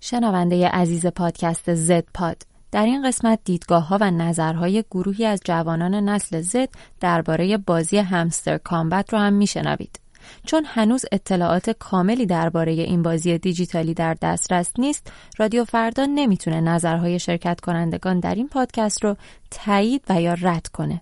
شنونده عزیز پادکست زد پاد، در این قسمت دیدگاه‌ها و نظرهای گروهی از جوانان نسل زد درباره بازی همستر کامبت رو هم میشنوید. چون هنوز اطلاعات کاملی درباره این بازی دیجیتالی در دسترس نیست، رادیو فردا نمیتونه نظرهای شرکت کنندگان در این پادکست رو تایید و یا رد کنه.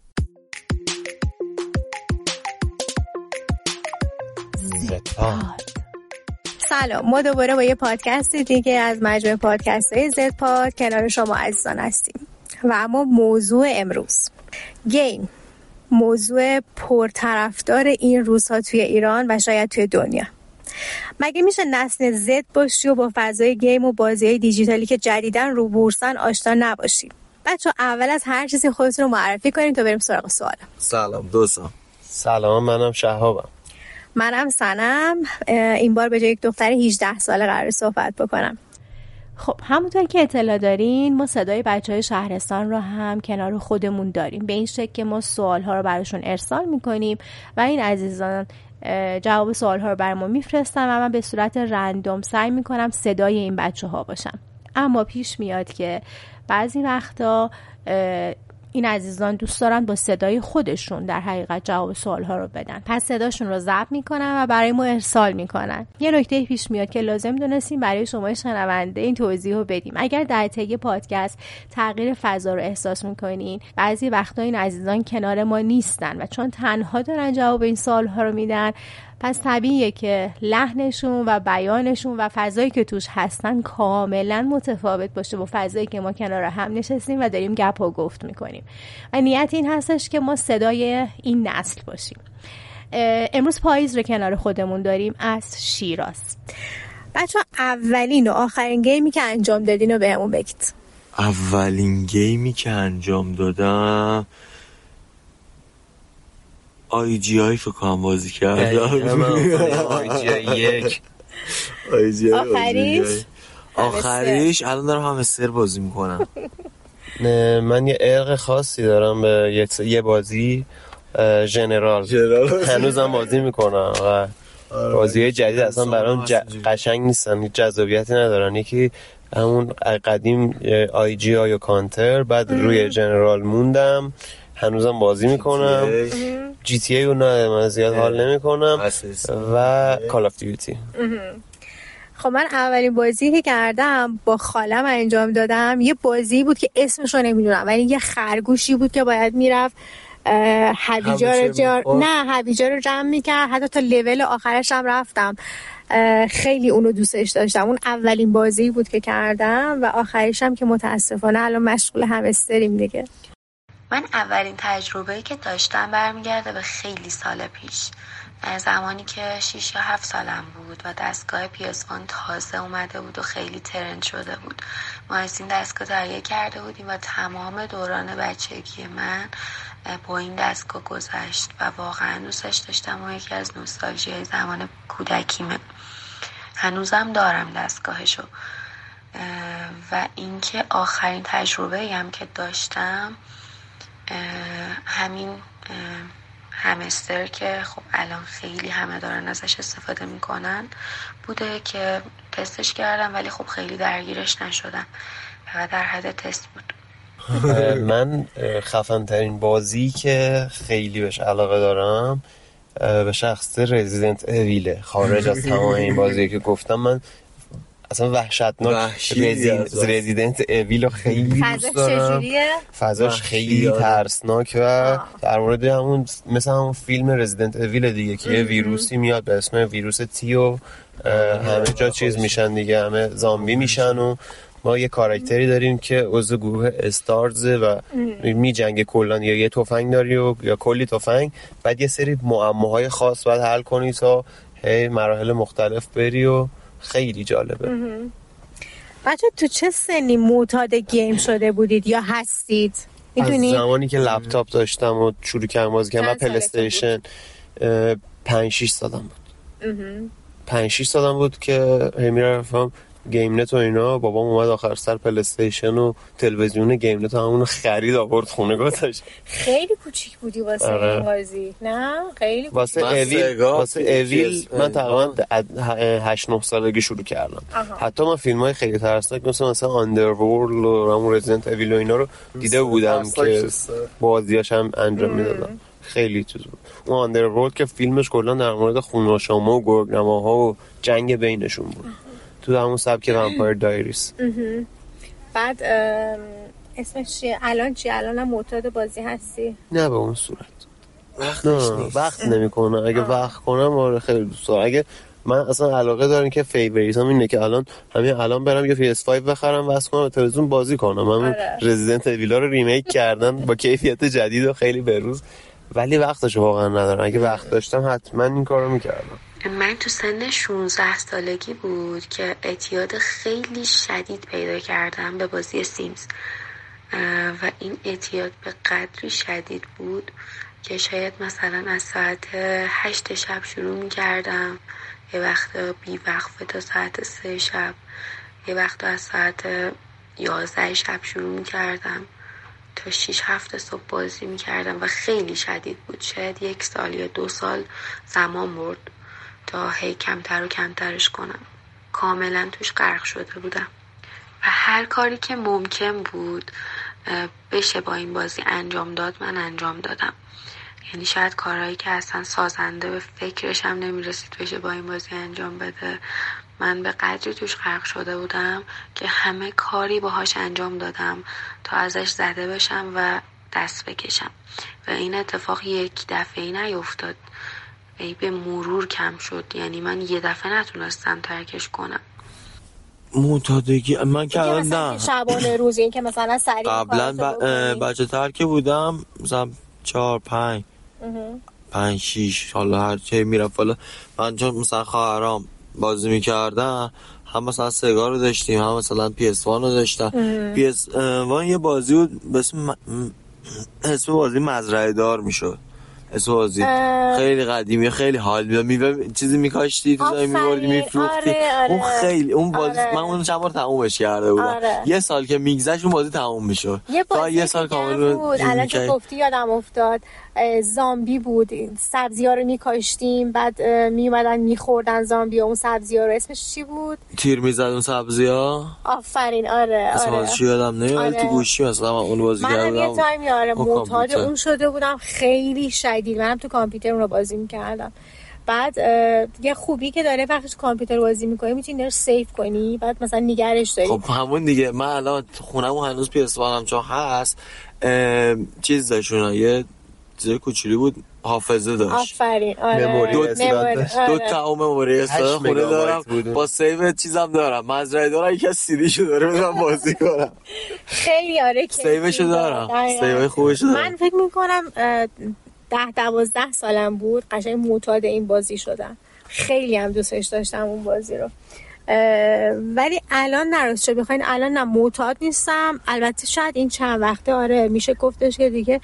سلام، ما دوباره با یه پادکست دیگه از مجموعه پادکست‌های زد پاد کنار شما عزیزان هستیم و اما موضوع امروز گیم، موضوع پرطرفدار این روزها توی ایران و شاید توی دنیا. مگه میشه نسل زد باشی و با فضای گیم و بازی‌های دیجیتالی که جدیداً رو بورسن آشنا نباشی؟ بچه‌ها اول از هر چیزی خودتون رو معرفی کنیم تا بریم سراغ سوال. سلام دوستان. سلام، منم شهابم. منم سنم. این بار به جای یک دختر 18 ساله قرار صحبت بکنم. خب همونطور که اطلاع دارین ما صدای بچهای شهرستان رو هم کنار خودمون داریم، به این شکل که ما سوال‌ها رو براشون ارسال میکنیم و این عزیزان جواب سوال‌ها رو برام میفرستن و من به صورت رندوم سعی میکنم صدای این بچه‌ها باشم. اما پیش میاد که بعضی وقتا این عزیزان دوست دارن با صدای خودشون در حقیقت جواب سوال‌ها رو بدن، پس صداشون رو ضبط میکنن و برای ما ارسال میکنن. یه نکته پیش میاد که لازم دونستیم برای شما شنونده این توضیح رو بدیم. اگر در طی پادکست تغییر فضا رو احساس میکنین، بعضی وقتا این عزیزان کنار ما نیستن و چون تنها دارن جواب این سوال‌ها رو میدن، پس طبیعیه که لحنشون و بیانشون و فضایی که توش هستن کاملا متفاوت باشه با فضایی که ما کنار هم نشستیم و داریم گپ و گفت میکنیم. و نیت این هستش که ما صدای این نسل باشیم. امروز پاییز رو کنار خودمون داریم از شیراز. بچه‌ها اولین و آخرین گیمی که انجام دادین رو بهمون بگید. اولین گیمی که انجام دادم IGI فکر کنم بازی کردم. IGI 1. آخریش الان دارم همستر بازی میکنم. نه من یه عشق خاصی دارم به یه بازی ژنرال هنوزم بازی میکنم و بازی‌های جدید اصلا برام قشنگ نیستن، جذابیتی ندارن. یکی همون قدیم IGI یا کانتر، بعد روی ژنرال موندم، هنوزم بازی میکنم. GTA رو نه من زیاد حال نمیکنم و کال آف دیوتی. خب من اولین بازی که کردم با خالم انجام دادم یه بازی بود که اسمش رو نمیدونم، ولی یه خرگوشی بود که باید میرفت هویجا رو جمع میکرد. حتی تا لول آخرش هم رفتم. خیلی اونو دوستش داشتم. اون اولین بازی بود که کردم و آخریش هم که متاسفانه الان مشغول همستریم دیگه. من اولین تجربه‌ای که داشتم برمیگرده به خیلی سال پیش، زمانی که 6 یا 7 سالم بود و دستگاه PS1 تازه اومده بود و خیلی ترند شده بود. ما از این دستگاه تهیه کرده بودیم و تمام دوران بچگی من با این دستگاه گذشت و واقعا دوستش داشتم و یکی از نوستالژی زمان کودکیمه. هنوزم دارم دستگاهشو. و اینکه آخرین تجربه‌ای هم که داشتم همین همستر که خب الان خیلی همه دارن ازش استفاده میکنن بوده که تستش کردم، ولی خب خیلی درگیرش نشدم، فقط در حد تست بود. من خفن ترین بازی که خیلی بهش علاقه دارم به شخص رزیدنت اویله. خارج از تمام این بازی که گفتم، من اصلا وحشتناک رزیدنت اویل رو خیلی دوست دارم. فضاش خیلی ترسناک و در مورد همون مثل همون فیلم رزیدنت اویل دیگه که یه ویروسی میاد به اسم ویروس تی و همه جا چیز میشن دیگه، همه زامبی میشن و ما یه کاراکتری داریم که عضو گروه استارز و میجنگه کلان، یا یه تفنگ داری و یا کلی تفنگ، بعد یه سری معماهای خاص باید حل کنی تا مراحل مختلف بری و خیلی جالبه. بچه تو چه سنی معتاد گیم شده بودید یا هستید؟ میدونی؟ از زمانی که لپتاپ داشتم و شروع کردم بازی کردم و پلی استیشن 5-6 سالم بود. 5-6 سالم بود که میرفتم گیم نت و اینا. بابام اومد آخر سر پلی استیشن و تلویزیون گیم نت همون خرید آورد خونه گذاشت. خیلی کوچیک بودی واسه این بازی؟ نه خیلی واسه اویل من تقریبا 8-9 سالگی شروع کردم. حتی من فیلم‌های خیلی ترسناک مثلا آندرورلد و همون رزیدنت اویل و اینا رو دیده بودم که بازیاش هم انجام میدادم. خیلی چیز بود. اون آندرورلد که فیلمش کلا در مورد خون‌آشاما و گرگ‌نماها و جنگ بینشون بود، تو همون سبک ومپایر دایریز. بعد اسمش چیه الان؟ الانم معتاد بازی هستی؟ نه به اون صورت وقت نمی‌کنه. اگه وقت کنم آره خیلی دوست دارم. اگه من اصلا علاقه دارم که فیوریتام اینه که الان برم یه PS5 بخرم واسه کنم تلویزیون بازی کنم. من رزیدنت اویل رو ریمیک کردن با کیفیت جدید و خیلی بروز، ولی وقتش واقعا ندارم. اگه وقت داشتم حتما این کارو میکردم. من تو سن 16 سالگی بود که اعتیاد خیلی شدید پیدا کردم به بازی سیمز و این اعتیاد به قدری شدید بود که شاید مثلا از ساعت 8 شب شروع میکردم، یه وقت بیوقفه تا ساعت 3 شب، یه وقت از ساعت 11 شب شروع میکردم تا 6-7 صبح بازی میکردم و خیلی شدید بود. شاید 1 سال یا 2 سال زمان برد تا هی کمتر و کمترش کنم. کاملا توش غرق شده بودم و هر کاری که ممکن بود بشه با این بازی انجام داد من انجام دادم. یعنی شاید کارهایی که اصلا سازنده به فکرش هم نمیرسید بشه با این بازی انجام بده، من به قدری توش غرق شده بودم که همه کاری باهاش انجام دادم تا ازش زده بشم و دست بکشم و این اتفاق یک دفعه‌ای نیفتاد، به مرور کم شد. یعنی من یه دفعه نتونستم ترکش کنم. معتادگی من که نه شبانه روزی این که مثلا سریع قبلا بچه تر که بودم مثلا 4-5-6 حالا هر چه میرفت. حالا من چون مثلا خواهرام بازی میکردن، هم مثلا سگا رو داشتیم هم مثلا PS1 رو داشتن. PS1 یه بازی بود اسم بازی مزرعه دار میشد. اسم بازی خیلی قدیمی، خیلی حال میداد. میوه چیزی میکاشتی تو زمین میبردی میفروختی. اون خیلی اون بازی من اون چند بار تمومش کرده بودم. یه سال که میگذشت اون بازی تموم میشد. تا یه سال کامل بود. الان که گفتی یادم افتاد زامبی بود، سبزی‌ها رو میکاشتیم بعد میومدن میخوردن زامبی‌ها اون سبزی‌ها رو. اسمش چی بود؟ تیر میزد اون سبزی‌ها. آفرین آره. اسمش چی یادم نمیاد. تو گوشی مثلا اون بازی کردم. من یه تایمی معتاد اون شده بودم خیلی شدید. منم تو کامپیوتر اون رو بازی می‌کردم. بعد یه خوبی که داره وقتی تو کامپیوتر بازی می‌کنی می‌تونی درش سیو کنی، بعد مثلا نگرش داری. خب همون دیگه. من الان خونمون هنوز PS1 هم چون هست چیز داشتونه یه چیز کوچولی بود، حافظه داشت. آفرین آره. مموری دو تا مموری استاد خونه دارم با سیو چیزم دارم. مزرعه دارم یکی از سیدیشو داره میرم بازی کنم. خیلی آره که سیوشو دارم. سیوای خوبشو دارم. من فکر می‌کنم 10-12 سالم بود قشنگ معتاد این بازی شدم. خیلی هم دوستش داشتم اون بازی رو. ولی الان نراست چه بخواین الان نه معتاد نیستم. البته شاید این چند وقته آره میشه گفتش که دیگه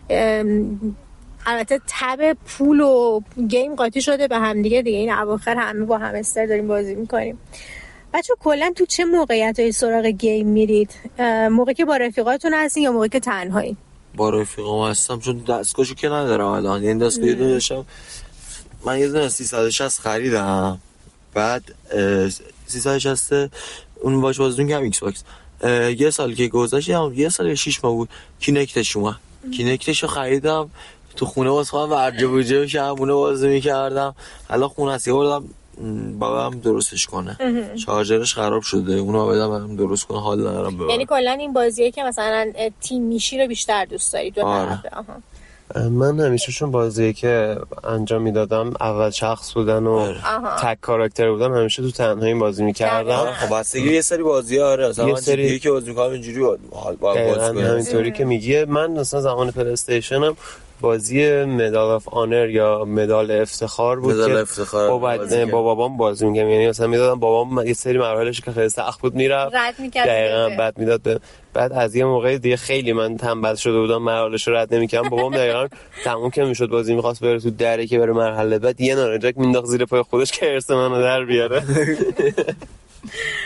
البته تب پول و گیم قاطی شده به هم دیگه این اواخر همه با همستر داریم بازی میکنیم. بچه کلا تو چه موقعیتایی سراغ گیم میرید؟ موقعی که با رفیقاتون هستین یا موقعی که تنهایی؟ با رفیقام هستم چون دستگاهشو که ندارم الان. یعنی دستگاهی داشتم من یه دونه 360 خریدم، بعد 360 اون باش بازیتون که هم ایکس باکس یه سال که گذشت یه سال یا 6 ماه بود کینکتش اومد. کینکتشو خریدم تو خونه واسه خودم ورجه بوجه شبونه بازی میکردم. الان خونه هست یه بردم بابام درستش کنه. شارژرش خراب شده اونو بدم درست کنه، حال ندارم ببرم. یعنی کلا این بازیه که مثلا تیم میشی رو بیشتر دوست داری دو طرفه؟ من همیشه چون بازیه که انجام میدادم اول شخص بودن و تک کاراکتر بودن همیشه تو تنهایی بازی میکردم. خب بستگی یه سری بازی اره مثلا من سری که بازی میکنم اینجوری حال بازی کنم. همینطوری که میگه من مثلا زمان پلی استیشنم بازی مدال آف آنر یا مدال افتخار بود که با بابام بازی می‌کردم. یعنی مثلا میدادم بابام یه سری مراحلش که خیلی سخت بود میرفت دقیقاً بعد میداد. بعد از یه موقع دیگه خیلی من تنبل شده بودم مراحلش رو رد نمی‌کردم. بابام دقیقاً تموم که میشد بازی می‌خواست بره تو دره که بره مرحله بعد یه نارنجک مینداخت زیر پای خودش که ارث منو در بیاره.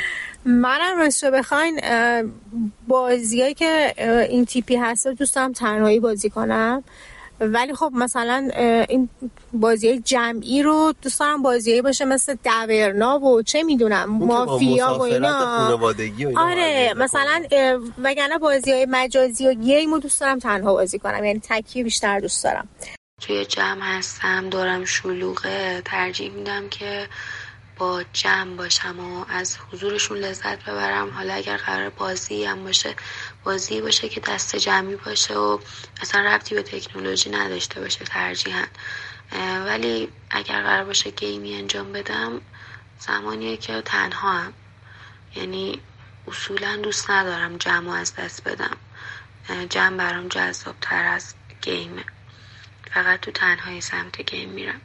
منم راستش بخواین بازیایی که این تیپی هست دوست دارم تنهایی بازی کنم، ولی خب مثلا این بازی جمعی رو دوست دارم بازیایی باشه مثل دورنا و چه میدونم مافیا و اینا. آره مثلا وگرنه بازیای مجازی و گیم رو دوست دارم تنها بازی کنم، یعنی تکیه بیشتر دوست دارم. توی جمع هستم دورم شلوغه، ترجیح میدم که با جمع باشم و از حضورشون لذت ببرم. حالا اگر قرار بازی هم باشه، بازی باشه که دست جمعی باشه و اصلا ربطی به تکنولوژی نداشته باشه ترجیحاً. ولی اگر قرار باشه گیمی انجام بدم زمانیه که تنها هم، یعنی اصولا دوست ندارم جمع از دست بدم. جمع برام جذاب تر از گیمه، فقط تو تنهایی سمت گیم میرم.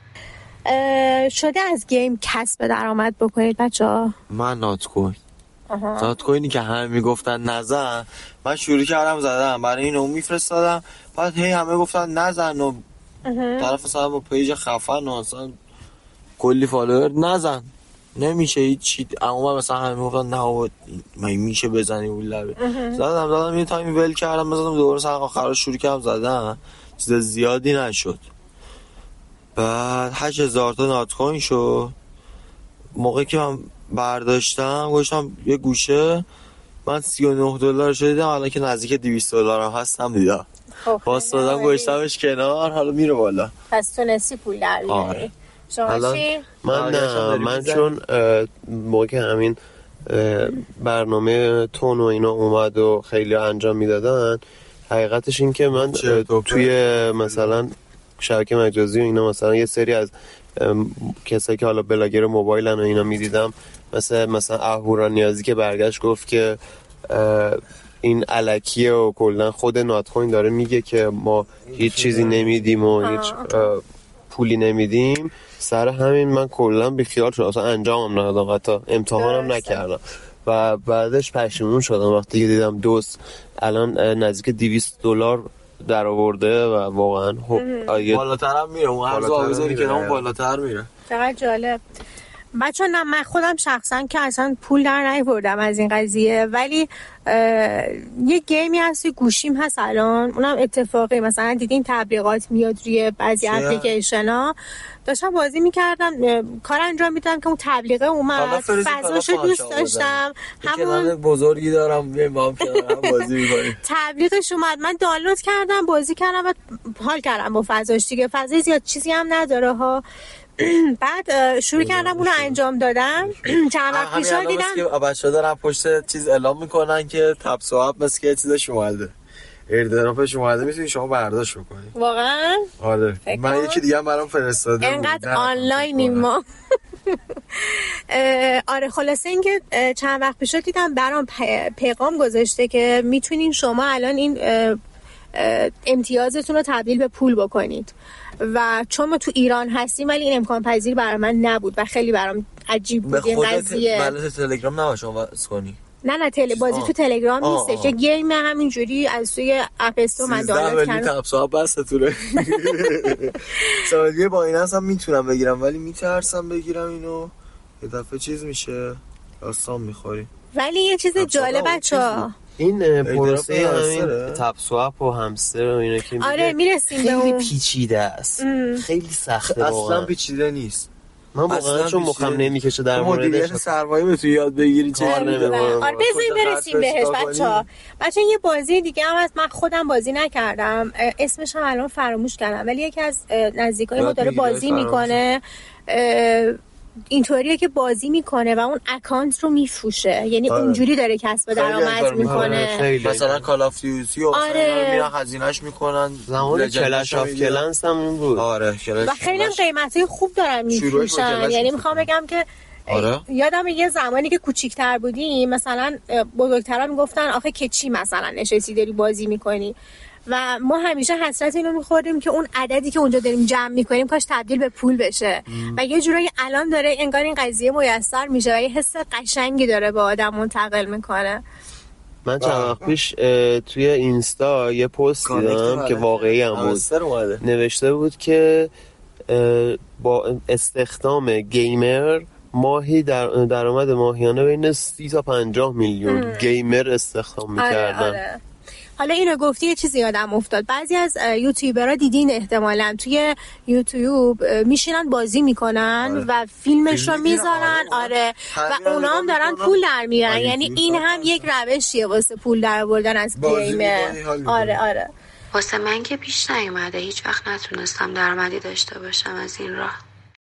شده از گیم کسب درآمد بکنید بچه‌ها؟ من نات کوینی که همه میگفتن نزن، من شروع کردم زدم، برای اینو میفرستادم، بعد هی همه گفتن نزن و طرف مثلا با پیج خفن و اصلا کلی فالوور نزن نمیشه هیچ. اما مثلا همه میگفتن نه من میشه بزنی اون لبه. زدم یه تایمی ول کردم، مثلا دوباره سر آخر شروع کردم زدم، چیز زیادی نشد. بعد 8000 تا نات کوین شد. موقعی که من برداشتم گوشتم یه گوشه، من $39 شدیدم، الان که نزدیک $200 هستم دیدم. باز دادم گوشتمش کنار، حالا میره بالا. پس تونستی پول در بیاری. شما چی؟ من چون موقع که همین برنامه تون و اینا اومد و خیلی انجام میدادن، حقیقتش این که من توی مثلا شبکه مجازی و اینا مثلا یه سری از کسایی که حالا بلاگر موبایلن و اینا میدیدم، مثلا اهورا نیازی که برگشت گفت که این الکیه و کلا خود نات کوین داره میگه که ما هیچ چیزی نمیدیم و هیچ پولی نمیدیم. سر همین من کلا بیخیال شدم، اصلا انجامم ندادم، حتی امتحانم نکردم و بعدش پشیمون شدم وقتی که دیدم دوست الان نزدیک $200 در آورده و واقعا بالاتر هم میره، اون ارز آویزاری که اون بالاتر میره. چقدر جالب. بچه نه من خودم شخصا که اصلا پول در نیاوردم از این قضیه، ولی یه گیمی هست گوشیم هست الان، اونم اتفاقی مثلا دیدین تبلیغات میاد روی بعضی اپلیکیشن ها، داشتم بازی میکردم کار انجام میدادم که اون تبلیغه اومد، فضاشو دوست داشتم، همون بزرگی دارم بیایم با هم بازی میکنیم. تبلیغش اومد، من دانلود کردم بازی کردم و حال کردم با فضاش، دیگه فضای زیاد چیزی هم نداره ها. بعد شروع کردم اونو انجام دادم. چند وقت پیش دیدم که بچه‌ها دارن پشت چیز اعلام میکنن که تپ سواب مثل که چیزش اومده، ایردراپش اومده، میتونی شما برداشت بکنید. واقعا؟ آره من یکی دیگه هم برام فرستاده، اینقدر آنلاینیم ما. آره خلاصه اینکه چند وقت پیش دیدم برام پیغام گذاشته که میتونین شما الان این امتیازتون رو تبدیل به پول بکنید و چون ما تو ایران هستیم ولی این امکان پذیر برای من نبود و خیلی برام عجیب بود این قضیه. بلد تلگرام نباشه واسه کنی؟ نه بازی تو تلگرام نیستش، یه گیم همینجوری از توی اپ استور من دانلود کردم. تبصاب بس توره. سوالیه با این هم میتونم بگیرم ولی میترسم بگیرم اینو، یه دفعه چیز میشه داستان میخوری. ولی یه چیز جالب بچه‌ها، این پروسه همین تپ سواب و همستر و اینا که آره میرسیم به اون پیچیده است، خیلی سخته واقعا. اصلا پیچیده نیست. من واقعا چون مخم نمیکشه در موردش مدیریت سرمایه میتونی یاد بگیری چه نمیدونم. آره بذاریم برسیم بهش بچه‌ها. یه بازی دیگه هم هست، من خودم بازی نکردم، اسمش هم الان فراموش کردم، ولی یکی از نزدیکای ما داره بازی میکنه، اینطوریه که بازی میکنه و اون اکانت رو میفروشه، یعنی اونجوری داره کسب درآمد میکنه. مثلا کال آف دیوتی و میرن هزینه‌اش میکنن. زمان کلش آف کلنس هم اون بود. آره و خیلی هم قیمتای خوب دارن میفروشن، یعنی میخوام بگم که یادم یه زمانی که کوچیک‌تر بودیم مثلا بزرگترا میگفتن آخه که چی مثلا نشستی داری بازی میکنی، و ما همیشه حسرت اینو می‌خوردیم که اون عددی که اونجا داریم جمع می‌کنیم کاش تبدیل به پول بشه. و یه جورایی الان داره انگار این قضیه میسر میشه و یه حس قشنگی داره به آدم منتقل میکنه. من چند وقت پیش توی اینستا یه پست دیدم که واقعی هم بود، نوشته بود که با استخدام گیمر ماهی درآمد ماهیانه بین 30 تا 50 میلیون گیمر استخدام می‌کردن. آره. حالا اینو گفتی یه چیزی یادم افتاد. بعضی از یوتیوبرها دیدین احتمالاً توی یوتیوب میشینن بازی میکنن و فیلمش رو میذارن. آره و اونا هم دارن پول در میارن. یعنی این هم یک روشیه واسه پول در آوردن از گیم. آره واسه من که پیش نیومده، هیچ وقت نتونستم درآمدی داشته باشم از این راه.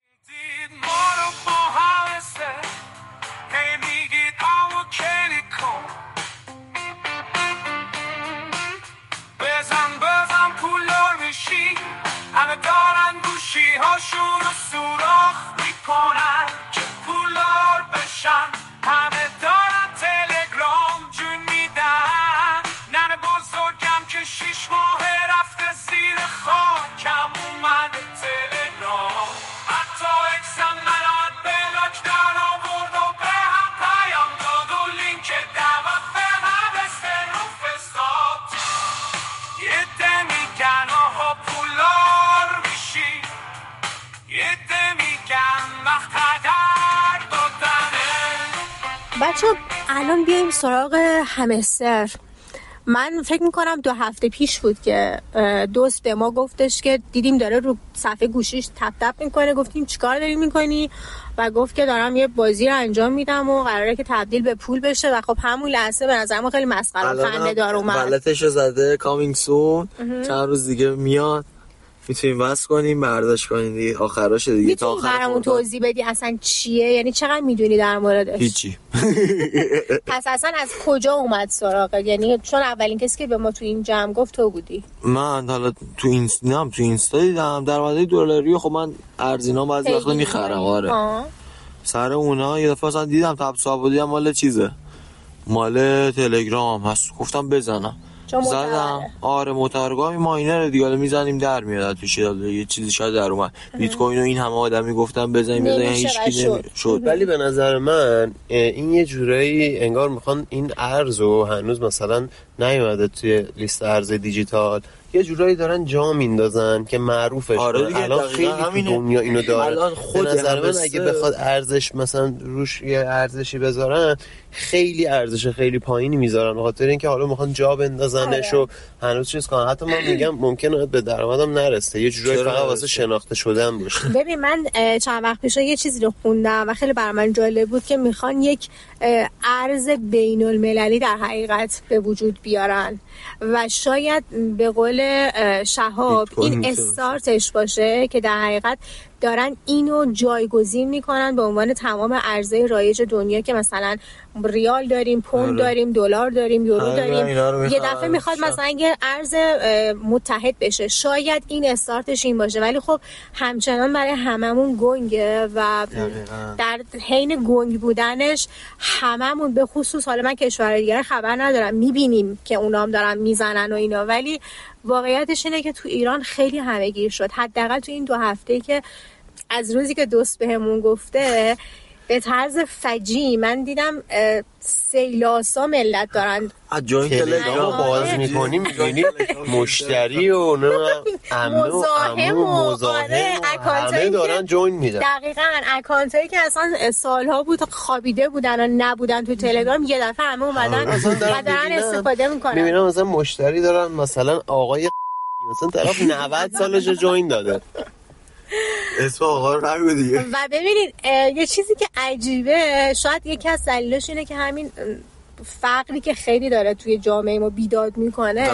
بزن پولدار میشی، همه دارن گوشی هاشون رو سوراخ میکنن که پولدار بشن، همه دارن تلگرام جون میدن. ننه بزرگم که 6 ماه رفته زیر خاکم اومده تلگرام، حتی اکسم مناد بلاک در آورد و به هم پیام داد و لینک دعوت به هم رو فستاد. یه ده میگن آها پولار میشی، یه ده میگن وقت هدر دادنه. بچه الان بیایم سراغ همستر. من فکر میکنم 2 هفته پیش بود که دوست به ما گفتش که دیدیم داره رو صفحه گوشیش تپ تپ میکنه. گفتیم چیکار داری میکنی؟ و گفت که دارم یه بازی رو انجام میدم و قراره که تبدیل به پول بشه. و خب همون لحظه به نظر ما خیلی مسخره و خنده دار اومد. غلطش زده کامینگ سون، چند روز دیگه میاد، میتونیم واسه کنیم برداشت کنیم دیگه. آخرش دیگه تا آخر برامون توضیح بدی اصلا چیه؟ یعنی چقدر میدونی در موردش؟ هیچی. پس اصلا از کجا اومد سراغت؟ یعنی چون اولین کسی که به ما تو این جمع گفت تو بودی. من حالا تو اینستا دیدم درآمد دلاری. خب من ارزینا بعضی وقتا میخرم. آره سر اونا یه دفعه اصلا دیدم تبصابودی هم مال چیزه، مال تلگرام هست. گفتم بزنم، زدم. آره معتبرگاه ماینر دیگه، حالا میزنیم در میاد توش یه چیزی شاید در اومد. بیت کوین و این همه آدمی گفتم بزنیم هیچ کی نمیشد. ولی به نظر من این یه جورایی انگار میخوان این ارزو هنوز مثلا نیومده توی لیست ارز دیجیتال، یه جورایی دارن جا میندازن که معروفش. آره الان خیلی تو دنیا اینو داره. به نظر من اگه بخواد ارزش مثلا روش یه ارزشی بذارن، خیلی ارزش خیلی پایینی میذارن، به خاطر اینکه حالا میخوان جا بندازنش و هنوز چیز کنن. حتی من میگم ممکنه به درآمدم نرسه، یه جورایی فقط واسه شناخته شدن باشه. ببین من چند وقت پیش یه چیزی رو خوندم و خیلی برای من جالب بود که میخوان یک ارز بین المللی در حقیقت به وجود بیارن و شاید به قول شهاب این استارتش باشه که در حقیقت دارن اینو جایگزین میکنن به عنوان تمام ارزهای رایج دنیا که مثلا ریال داریم، پوند داریم، دلار داریم، یورو داریم. یه دفعه میخواد مثلا یه ارز متحد بشه. شاید این استارتش این باشه، ولی خب همچنان برای هممون گنگه و در حین گنگ بودنش هممون، به خصوص حالا من کشور دیگه خبر ندارم، میبینیم که اونام دارن میزنن و اینا، ولی واقعیتش اینه که تو ایران خیلی همه‌گیر شد. حداقل تو این 2 هفته‌ای که از روزی که دوست بهمون گفته به طرز فجیع من دیدم سیلاسا ملت دارن تلگرام باز میکنی، میبینی مشتری و مزاحم همه دارن جوین میدن. دقیقاً اکانتایی که اصلا سالها بود خوابیده بودن و نبودن تو تلگرام یه دفعه همه اومدن و دارن استفاده میکنن. میبینم مثلا مشتری دارن، مثلا آقای مثلا طرف 90 سالش جوین داده، اسم آقا رو نگو دیگه. و ببینید یه چیزی که عجیبه، شاید یکی از دلایلش اینه که همین فقری که خیلی داره توی جامعه ما بیداد میکنه.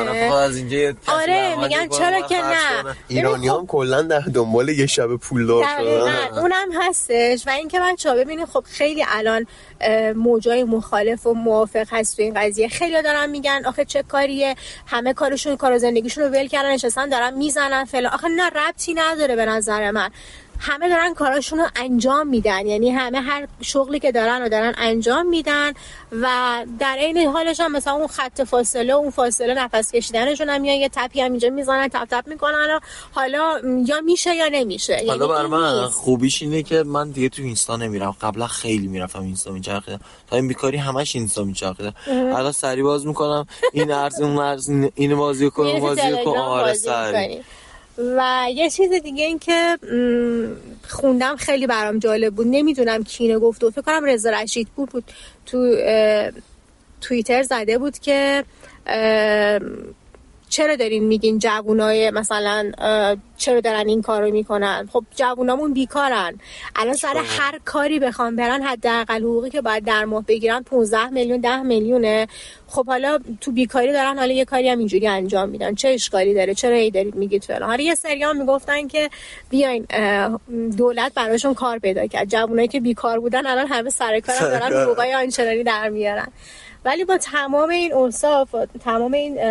آره میگن چرا که نه، ایرانیان کلا در دنبال یه شب پولدار شدن. اونم هستش. و اینکه بچه‌ها ببینید خب خیلی الان موجای مخالف و موافق هست تو این قضیه. خیلی دارن میگن آخه چه کاریه، همه کارشون کار زندگیشون رو ول کردن نشستن دارن میزنن فلان. آخه نه، ربطی نداره. به نظر من همه دارن کاراشون رو انجام میدن، یعنی همه هر شغلی که دارن رو دارن انجام میدن و در عین حالش هم مثلا اون خط فاصله، اون فاصله نفس کشیدنشون هم میان یه تپی هم اینجا میزنن، تپ تپ میکنن و حالا یا میشه یا نمیشه. حالا بر من خوبیش اینه که من دیگه تو اینستا نمیرم. قبلا خیلی میرفتم اینستا میچرخیدم، تا این بیکاری همش اینستا میچرخیدم. الان سری باز میکنم این ارز اون ارز اینو بازی کن، بازی کن. آره سری. و یه چیز دیگه این که خوندم خیلی برام جالب بود، نمیدونم کی اینو گفت و فکر کنم رضا رشیدپور بود، تو توییتر زده بود که چرا دارین میگین جوونای مثلا چرا دارن این کارو میکنن؟ خب جوونامون بیکارن الان، سر هر کاری بخوام برن حداقل حقوقی که باید در ماه بگیرن 15 میلیون 10 میلیونه. خب حالا تو بیکاری دارن حالا یه کاری هم اینجوری انجام میدن، چه اشکالی داره؟ چرا هی دارید میگید فلان؟ حالا یه سریام میگفتن که بیاین دولت براشون کار پیدا کرد، جوونایی که بیکار بودن الان همه سر کارن دارن حقوقای آنچنانی در میارن. ولی با تمام این اوصاف، تمام این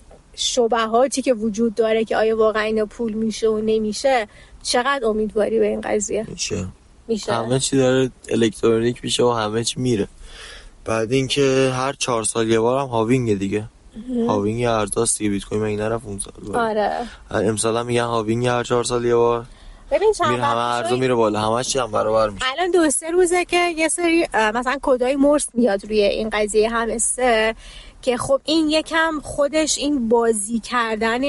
شبهاتی که وجود داره که آیا واقعا اینا پول میشه و نمیشه، چقدر امیدواری به این قضیه؟ میشه. همه چی داره الکترونیک میشه و همه چی میره. بعد اینکه هر 4 سال یه بار هم هاوینگ دیگه. هاوینگ ارزاست دیگه، بیت کوین من نرفت اون سال. آره. امسال هم میگن هاوینگ هر 4 سال یه بار. ببین چند همه ارزو میره بالا، همش هم برابر میشه. الان 2-3 روزه که یه سری مثلا کدای مرس میاد روی این قضیه همستر، که خب این یکم خودش این بازی کردن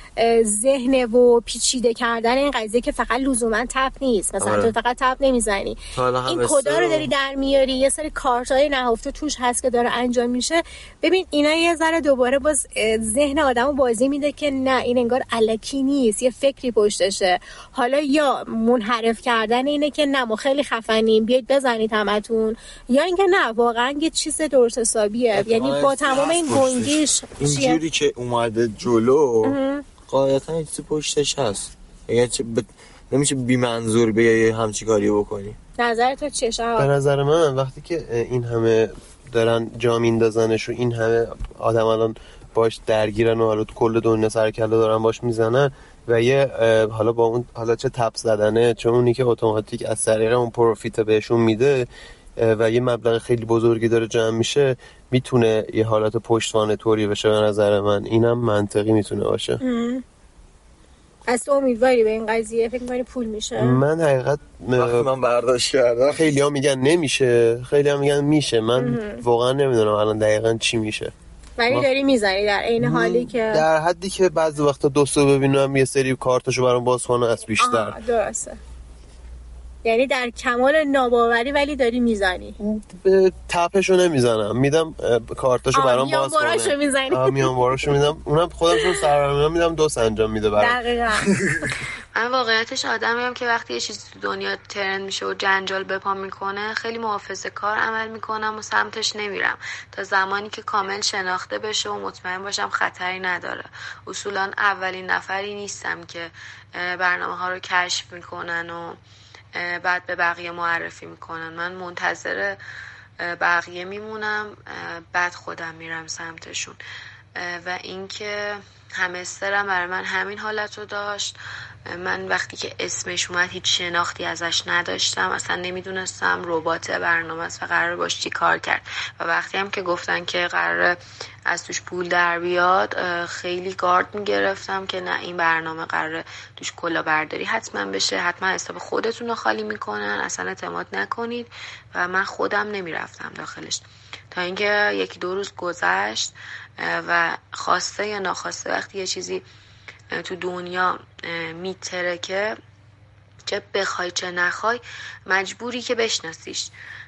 ذهن و پیچیده کردن این قضیه که فقط لزوما تپ نیست، مثلا تو فقط تپ نمیزنی، این کدا رو داری در میاری، یه سری کارتای نهفته توش هست که داره انجام میشه. ببین اینا یه ذره دوباره باز ذهن آدمو بازی میده که نه این انگار الکی نیست، یه فکری پشتشه. حالا یا منحرف کردن اینه که نه ما خیلی خفنیم بیاید بزنید همتون، یا اینکه نه واقعا یه چیز درست حسابیه. یعنی با تمام این گنگیش اینجوری که اومده جلو قاعدتا یه چیزی پشتش هست، یعنی نمیشه بی منظور بیای همچی کاری بکنی. نظر تو چیه شما؟ به نظر من وقتی که این همه دارن جا میندازنش و این همه آدم الان باش درگیرن و حالا تو کل دنیا سر کله دارن باش میزنن و یه حالا با اون حالا چه تپ زدنه چه اونی که اتوماتیک از طریق اون پروفیت بهشون میده و یه مبلغ خیلی بزرگی داره جمع میشه، میتونه یه حالت پشتوانه طوری بشه. به نظر من اینم منطقی میتونه باشه. از تو امیدواری به این قضیه؟ فکر می‌کنی پول میشه؟ من حقیقت وقتی من برداشت کردم خیلی ها میگن نمیشه، خیلی ها میگن میشه، من واقعا نمیدونم الان دقیقا چی میشه. ولی داری میزنی در عین حالی که در حدی که بعضی وقتا دوستو ببینم یه سری کارتشو برام باز کنه از بیشتر. درسته. یعنی در کمال ناباوری ولی داری میزنی. تپشو نمیزنم، میدم کارتشو برام باز کنه. میانباراشو میزنی. میانباراشو میدم، اونم خودمشون سرورمیام میدم دوست انجام میده برام. دقیقاً. من واقعیتش آدمیم که وقتی یه چیزی تو دنیا ترند میشه و جنجال به پا میکنه خیلی محافظه‌کار عمل میکنم و سمتش نمیرم تا زمانی که کامل شناخته بشه و مطمئن باشم خطری نداره. اصولا اولین نفری نیستم که برنامه ها رو کشف میکنن و بعد به بقیه معرفی میکنن. من منتظر بقیه میمونم، بعد خودم میرم سمتشون. و اینکه همسترم برای من همین حالت رو داشت. من وقتی که اسمش اومد هیچ شناختی ازش نداشتم، اصلا نمیدونستم ربات برنامه است و قرار باش چی کار کرد. و وقتی هم که گفتن که قرار از توش پول در بیاد خیلی گارد میگرفتم که نه این برنامه قرار توش کلاهبرداری حتما بشه، حتما حساب خودتون رو خالی میکنن، اصلا اعتماد نکنید. و من خودم نمیرفتم داخلش تا اینکه 1-2 روز گذشت و خواسته یا ناخواسته وقتی یه چیزی تو دنیا میترکه، چه بخوای چه نخوای مجبوری که بشناسیش.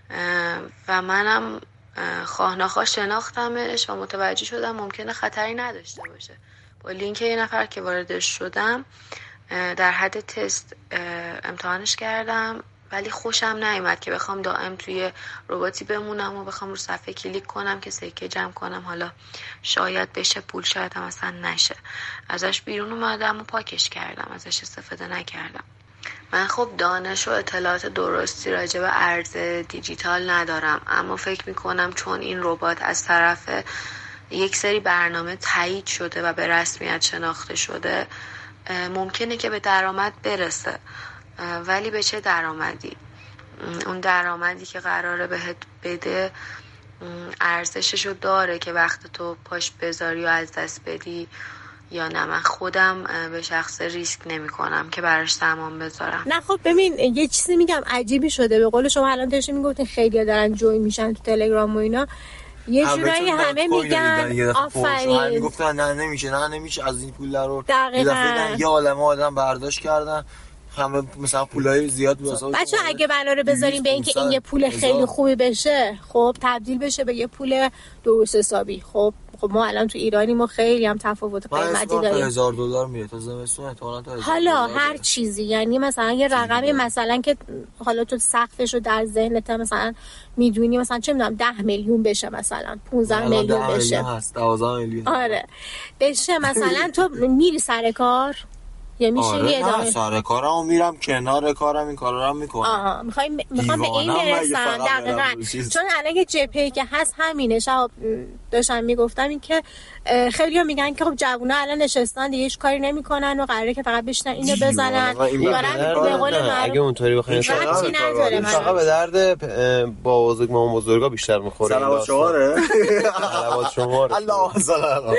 و منم خواه نخواه شناختمش و متوجه شدم ممکنه خطری نداشته باشه. با لینک یه نفر که واردش شدم در حد تست امتحانش کردم، ولی خوشم نیومد که بخوام دائم توی رباتی بمونم و بخوام رو صفحه کلیک کنم که سکه جمع کنم، حالا شاید بشه پول، شاید هم اصلا نشه. ازش بیرون اومدم و پاکش کردم، ازش استفاده نکردم. من خب دانش و اطلاعات درستی راجع به ارز دیجیتال ندارم، اما فکر میکنم چون این ربات از طرف یک سری برنامه تایید شده و به رسمیت شناخته شده ممکنه که به درآمد برسه. ولی به چه درآمدی؟ اون درآمدی که قراره بهت بده ارزششو داره که وقت تو پاش بذاری و از دست بدی یا نه؟ من خودم به شخص ریسک نمی کنم که براش سامان بذارم. نه خب ببین یه چیزی میگم عجیبی شده، به قول شما الان داشتین میگفتین خیلی‌ها دارن جوین میشن تو تلگرام و اینا. یه جورایی همه میگن آفرین، همه میگفتن نه نمیشه از این پول رو دقیقاً یه عالمه آدم برداشت کردن، همه مثلا پولای زیاد بچه اگه بنا رو بذاریم به اینکه این یه پول خیلی خوبی بشه، خب تبدیل بشه به یه پول درست حسابی. خب ما الان تو ایرانی ما خیلی هم تفاوت قیمتی داریم. $1000 میره تا زمستون احتمالاً تا حالا هر چیزی، یعنی مثلا یه رقمی مثلا که حالا تو سقفش رو در ذهنت مثلا میدونی مثلا چه میدونم 10 میلیون بشه، مثلا 15 میلیون بشه، 12 میلیون آره بشه، مثلا تو میری سر کار یا میشه یه ادامه سر کارم میرم، کنار کارم این کارا رو میکنم. میخوام به این برسم. دقیقاً چون الان یه جپی که هست همینه. شب داشتم میگفتم این که خیلی‌ها میگن که خب جوونا الان نشستن دیگه هیچ کاری نمیکنن و قراره که فقط بشینن اینو بزنن. به قول اگه اونطوری بخواین فقط به درد با بزرگ مامان بزرگا بیشتر میخوره. صلوات شماره الله سلام.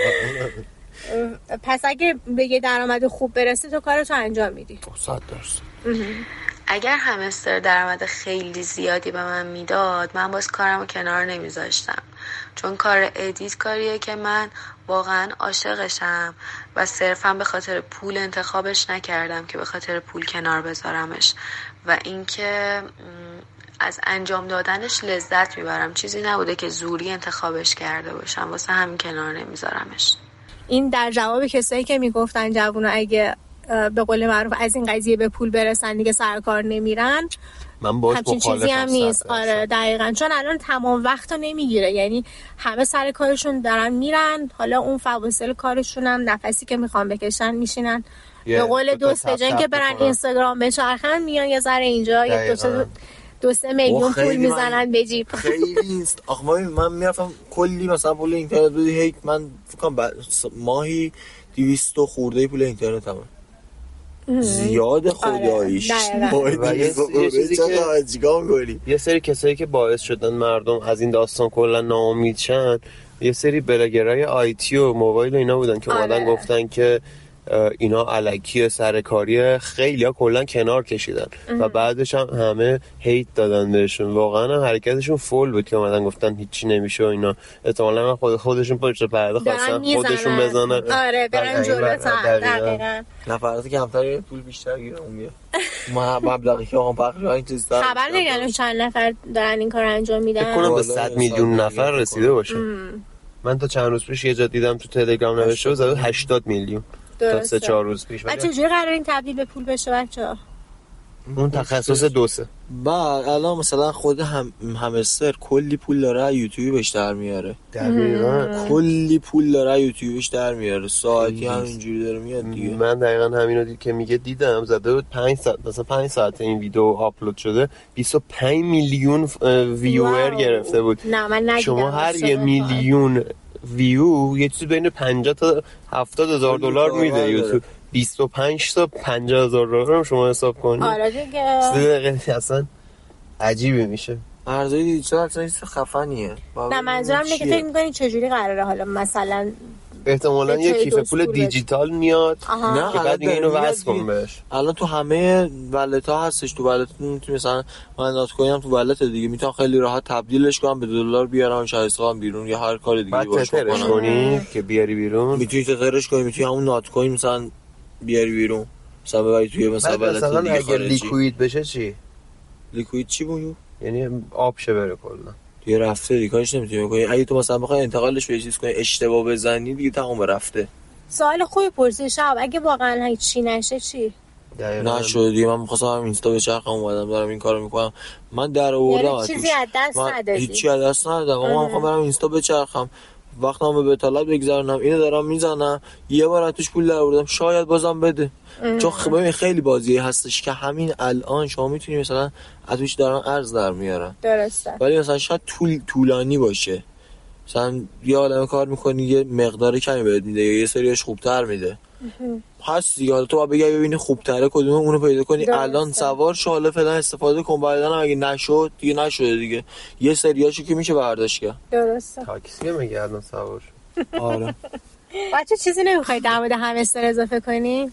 پس اگه به یه درآمد خوب برسی تو کارتو انجام میدی. 100%. اگر همستر درآمد خیلی زیادی به من میداد، من باز کارمو کنار نمیذاشتم، چون کار ادیت کاریه که من واقعا عاشقشم و صرفا به خاطر پول انتخابش نکردم که به خاطر پول کنار بذارمش، و اینکه از انجام دادنش لذت میبرم. چیزی نبوده که زوری انتخابش کرده باشم، واسه همین کنار نمیذارمش. این در جواب کسایی که میگفتن جوونا اگه به قول معروف از این قضیه به پول برسن دیگه سر کار نمیرن، من باش همچین چیزی هم نیست. آره دقیقاً، چون الان تمام وقتو نمیگیره، یعنی همه سر کارشون دارن میرن، حالا اون فواصل کارشون هم نفسی که میخوان بکشن میشینن به قول دوست بجن که برن اینستاگرام بچرخن، میان یه ذره اینجا یه 2-3 میلیون پول میزنن به جیب. خیلی نیست. آخه من میرفتم کلی مثلا پول اینترنت بدی، هی من فکر کنم ماهی 200 خورده پول اینترنت هم زیاد خداییش. یه سری کسایی که باعث شدن مردم از این داستان کلا ناامید شن، یه سری بلاگرای آیتی و موبایل و اینا بودن که اومدن گفتن که اینا الکیه، سرکاریه، خیلی ها کلن کنار کشیدن و بعدش هم همه هیت دادن بهشون. واقعا حرکتشون فول بود که اومدن گفتن هیچی نمیشه و اینا. احتمالا خودشون پشت پرده خواستن خودشون بزنن. آره برن جلوتر. دقیقاً نفراتی که همتر پول بیشتر گیرم میاد. مبلغی که هم پخش این چیزا خبر نگن چند نفر دارن این کار انجام میدن. فکر کنم به 100 میلیون نفر رسیده باشه. من تا چند روز پیش یه جا دیدم تو تلگرام نوشته بود زده 80 میلیون تا 3-4 روز پیش. بچه چجوری قراره این تبدیل به پول بشه بچه‌ها؟ اون تخصص دوسه. بعد الان مثلا خود همستر کلی پول داره یوتیوبش در میاره. دقیقاً کلی پول داره یوتیوبش در میاره، ساعتی همینجوری داره میاد دیگه. من دقیقاً همینو که میگه دیدم زده بود 5 ساعت، مثلا 5 ساعت این ویدیو آپلود شده 25 میلیون ویور گرفته بود. نه من ندیدم. شما هر 1 میلیون ویو یه چیز بین 50 تا 70 هزار دلار میده یوتیوب. 25 تا 50 هزار دلار هم شما حساب کنید. آره دیگه. اصلا عجیبه میشه. ارزهای دیجیتال اصلا چیز خفنیه. نه منظورم اینه که فکر می‌کنی چجوری قراره حالا مثلا احتمالاً یه کیف پول دیجیتال میاد که بعد اینو وصل کن بهش. الان تو همه ولت‌ها هستش، تو ولت میتونی مثلا من نات کوینم تو ولت دیگه میتونم خیلی راحت تبدیلش کنم به دلار بیارم شایستگاه بیرون یا هر کار دیگه باشه کنی که بیاری بیرون. میتونی تترش کنی، میتونی همون نات کوین مثلا بیاری بیرون مثلا ببری توی مثلا ولت دیگه. اگه لیکوید بشه چی؟ لیکوید چی بود؟ یعنی آب شه بره کلا دیگه رفته دیگه، کارش نمیتونی بکنی. اگه تو مثلا بخوای انتقالش به چیز کنی اشتباه بزنی دیگه تمام رفته. سوال خوبی پرسیدی شب، اگه واقعا هیچ چی نشه چی؟ نشد دیگه. من می‌خواستم اینستا بچرخم اومدم دارم این کارو میکنم. من در آوردم یعنی چیزی از دست ندادی؟ هیچی از دست ندادم. من میخوام برم اینستا بچرخم، وقتم به بتالت بگذرونم، اینو دارم میزنم، یه بار ازش پول در آوردم شاید بازم بده. چون خیلی بازی هستش که همین الان شما میتونی مثلا ازش دارن ارز در میارن. درسته. ولی مثلا شاید طولانی باشه. مثلا یه عالمه کار میکنی یه مقدار کمی بهت میده یا یه سریش خوبتر میده. هست دیگه. حالا تو باید بگی ببینی خوبتره کدومه اونو پیدا کنی. الان سوار شو، حالا فعلا استفاده کن، بعدن اگه نشد دیگه نشده دیگه. یه سریاشو که میشه برداشت کرد. درسته. تاکسی میگه الان سوار شو. آره. بچه چیزی نمیخوای در مورد همستر اضافه کنی؟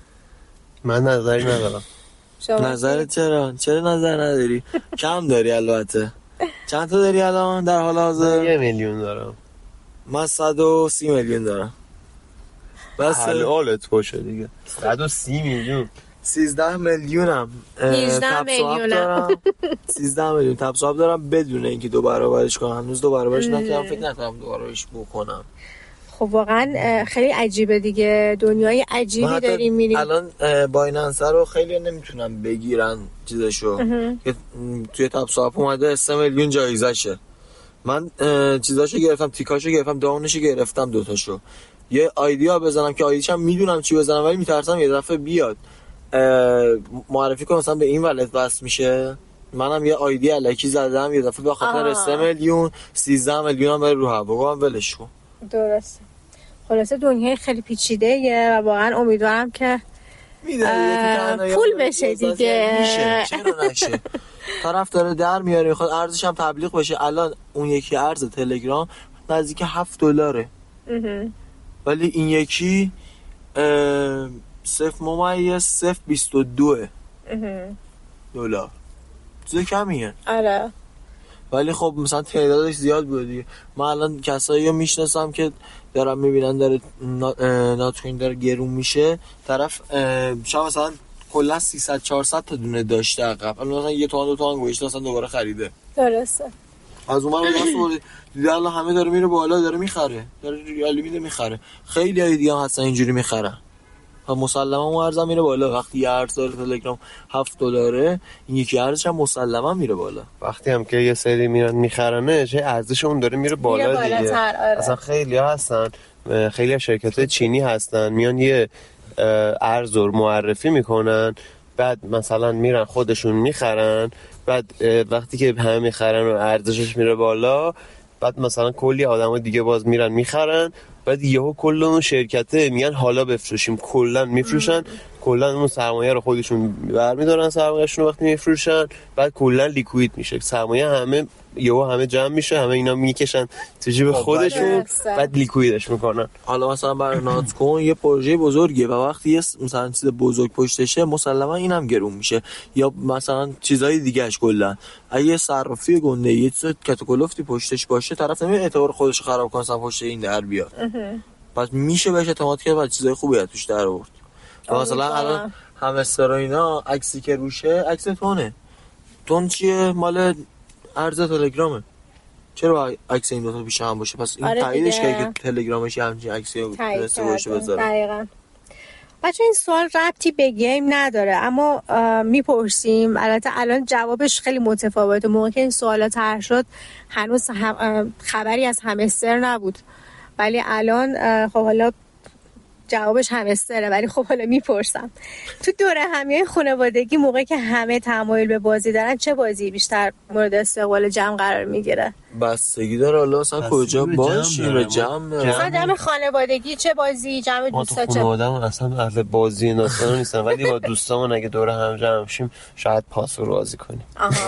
من نظری ندارم. نظرت چرا نظر نداری؟ کم داری البته. چند تا داری الان در حال حاضر؟ 1 میلیون دارم. من 130 میلیون دارم. بس حالت باشه دیگه. 130 میلیون. 13 میلیونم 18 میلیونم 13 میلیون تبصاب دارم بدون اینکه دو برابرش کنم. هنوز دو برابرش نکردم، فکر نکنم دو برابرش بکنم. خب واقعا خیلی عجیبه دیگه، دنیای عجیبی داریم میریم. الان بایننس رو خیلی نمیتونن بگیرن چیزشو که توی تبصاب اومده 3 میلیون جایزشه. من چیزاشو گرفتم، تیکاشو گرفتم، داونشو گرفتم، دوتاشو. یه آیدیا بزنم که آیدیشم میدونم چی بزنم ولی میترسم یه دفعه بیاد معرفی کنم مثلا به این ولت بس میشه. منم یه آیدی الکی زدم یه دفعه به خاطر 3 میلیون 13 میلیون هم بره رو هوا، گفتم ولش کن. درسته. خلاصه دنیای خیلی پیچیده‌ایه و واقعا امیدوارم که پول بشه دیگه. میشه، چرا نشه؟ طرف داره در میاره میخواد ارزش هم تبلیغ بشه. الان اون یکی ارز تلگرام نزدیک $7 ولی این یکی 0.022 دلار. چیز کمیه. آره. ولی خب مثلا تعدادش زیاد بود دیگه. من الان کسایی رو میشناسم که دارم میبینن داره نات کوین داره گرون میشه، طرف شاید مثلا کلا 300 400 تا دونه داشته عقب، الان مثلا 1 تومن 2 تومن گوشته مثلا دوباره خریده. درسته. از اون من دست برد دیگه الان همه داره میره بالا، داره میخره، داره ریالی میده میخره. خیلی های دیگه هم هستن اینجوری میخرن و مسلما اون ارزم میره بالا. وقتی یه ارز داره تلگرام $7 این یکی ارزش هم مسلما میره بالا. وقتی هم که یه سری میرن میخرنش ارزش اون داره میره بالا دیگه. آره. اصلا خیلی ها هستن، خیلی شرکت‌های چینی هستن میان یه ارز رو معرفی میکنن، بعد مثلا میرن خودشون میخرن، بعد وقتی که همه میخرن و ارزشش میره بالا، بعد مثلا کلی آدم‌ها دیگه باز میرن میخرن، بعد یهو کل اون شرکته میگن حالا بفروشیم، کلا میفروشن، کلا اون سرمایه رو خودشون برمی‌دارن، سرمایه‌شون رو وقتی میفروشن بعد کلا لیکوید میشه سرمایه، همه یهو همه جمع میشه، همه اینا میکشن تو جیب خودشون بعد لیکویدش میکنن. حالا مثلا برای نات کوین یه پروژه بزرگه و وقتی یه مثلا چیز بزرگ پشتشه مسلما اینم گرون میشه، یا مثلا چیزای دیگه‌اش کلا. اگه صرافی گنده یه چیز کاتاکولفتی پشتش باشه، طرف نمیاد اعتبار خودش خراب کنه مثلا پشت این در بیاد. پس میشه بهش اعتماد کرد و چیزای خوبی از توش در آورد. مثلا الان همستر و اینا عکسی که روشه عکس تون چیه؟ مال ارز تلگرامه. چرا عکس این دو تا پیش هم باشه؟ پس این تاییدش که تلگرامش همچین عکسی رو داشته باشه بذاره. دقیقاً. بچه این سوال ربطی به گیم نداره اما میپرسیم، البته الان جوابش خیلی متفاوته. موقع که این سوالا طرح شد هنوز خبری از همستر نبود، ولی الان خب حالا جوابش همستره. ولی خب حالا میپرسم تو دوره همیه خانوادگی موقعی که همه تمایل به بازی دارن چه بازی بیشتر مورد استقبال جمع قرار میگیره؟ بستگی داره حالا اصلا کجا باشی رو جمع مثلا جمع خانوادگی چه بازی، جمع دوستا چه؟ خانواده‌مون اصلا اهل بازی اینا نیستن ولی با دوستامون اگه دوره هم جمع شیم شاید پاسو بازی کنیم.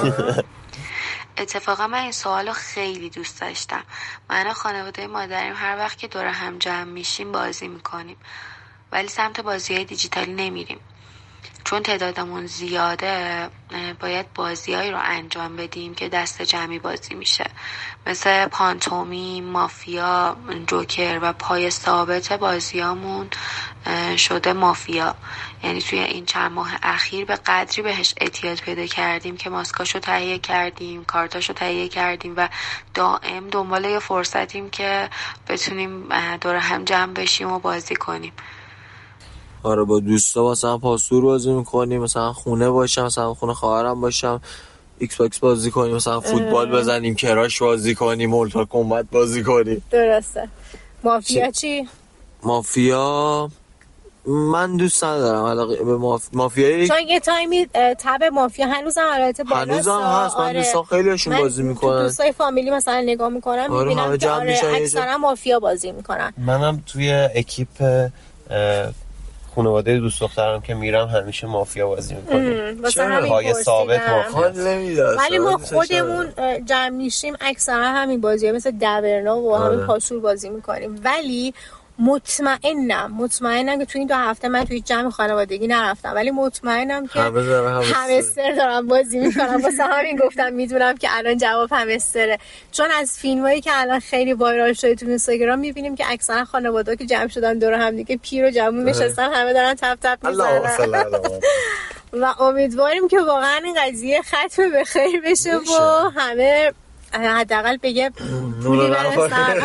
اتفاقا من این سوالو خیلی دوست داشتم. من و خانواده مادریم هر وقت که دور هم جمع میشیم بازی میکنیم، ولی سمت بازی‌های دیجیتالی نمیریم چون تعدادمون زیاده. باید بازی‌هایی رو انجام بدیم که دست جمعی بازی میشه، مثل پانتومی، مافیا، جوکر و پای ثابت بازیامون شده مافیا. یعنی توی این چند ماه اخیر به قدری بهش اعتیاد پیدا کردیم که ماسکاشو تهیه کردیم، کارتاشو تهیه کردیم و دائم دنبال یه فرصتیم که بتونیم دور هم جمع بشیم و بازی کنیم. آره با دوستا مثلا پاسور بازی میکنیم، مثلا خونه باشم، مثلا خونه خواهرم باشم ایکس باکس بازی کنیم، مثلا فوتبال بزنیم، کراش بازی کنیم، مورتال کمبت بازی کنیم. درسته. مافیا چی؟ مافیا من دوست ندارم علاقه به مافیایی، چون یه تایمی تب مافیا هنوزم البته بالاست. هنوزم هست. من دوستان خیلی هاشون بازی میکنن. دوستای فامیلی مثلا نگاه میکنم میبینم که اکثرا مافیا بازی میکنن. منم توی اکیپ خانواده دوست دخترم که میرم همیشه مافیا بازی میکنیم. چرا؟ پای ثابت مافیا. ولی ما خودمون جمع میشیم اکثرا همین بازی‌ها مثل دورنا و همین پاسور بازی میکنیم. ولی مطمئنم که توی این 2 هفته من توی جمع خانوادگی نرفتم، ولی مطمئنم که همستر دارم بازی میکنم. واسه همین گفتم میدونم که الان جواب همستره، چون از فیلمایی که الان خیلی وایرال شده تو اینستاگرام میبینیم که اکثرا خانواده‌ها که جمع شدن دور هم دیگه پیر و جوون نشستن، همه دارن تپ تپ میزنن و امیدواریم که واقعا این قضیه ختم به خیر بشه و همه حداقل بگه پولی برسن.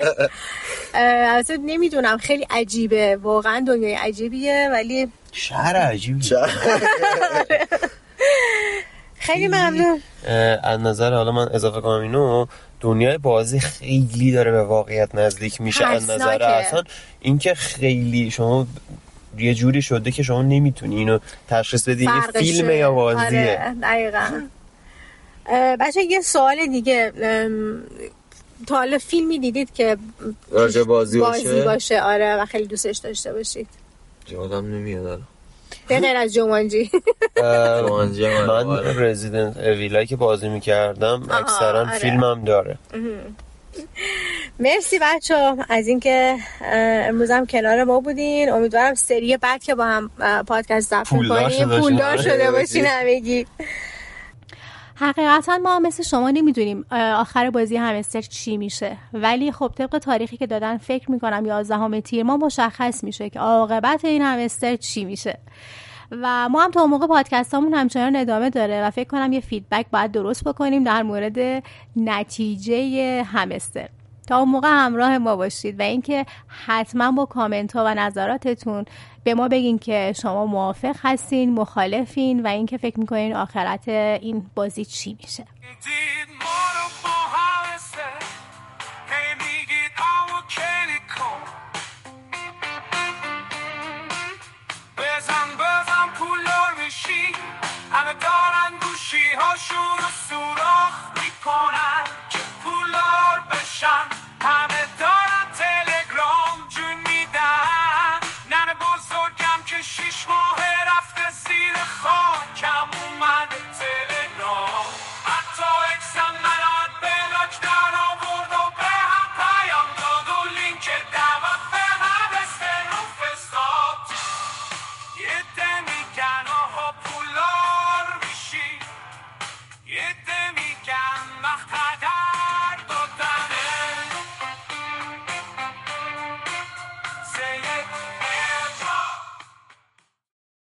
البته نمیدونم، خیلی عجیبه واقعا، دنیای عجیبیه، ولی شهر عجیبیه. خیلی ممنون. از نظر حالا من اضافه کنم اینو، دنیای بازی خیلی داره به واقعیت نزدیک میشه. از نظر اصلا اینکه خیلی شما یه جوری شده که شما نمیتونی اینو تشخیص بدی این فیلمه یا بازیه. آره دقیقاً. بچه یه سوال دیگه، تا حالا فیلمی دیدید که راجع بازی باشه؟ آره و خیلی دوستش داشته باشید؟ یادم نمیاد الان به غیر از جومانجی. من رزیدنت اویلایی که بازی میکردم اکثرا آره. فیلمم داره. مرسی بچه‌ها از اینکه امروز هم کنار ما بودین. امیدوارم سری بعد که با هم پادکست ضبط کنیم پولدار شده باشین همگی. حقیقتا ما مثل شما نمیدونیم آخر بازی همستر چی میشه، ولی خب طبق تاریخی که دادن فکر میکنم 11 تیر ما مشخص میشه که عاقبت این همستر چی میشه. و ما هم تا اون موقع پادکستامون همچنان ادامه داره و فکر کنم یه فیدبک باید درست بکنیم در مورد نتیجه همستر. تا اون موقع همراه ما باشید و اینکه حتما با کامنت ها و نظراتتون به ما بگین که شما موافق هستین، مخالفین و اینکه فکر میکنین آخرت این بازی چی میشه. بزن پولدار میشی، همه دارن گوشی هاشون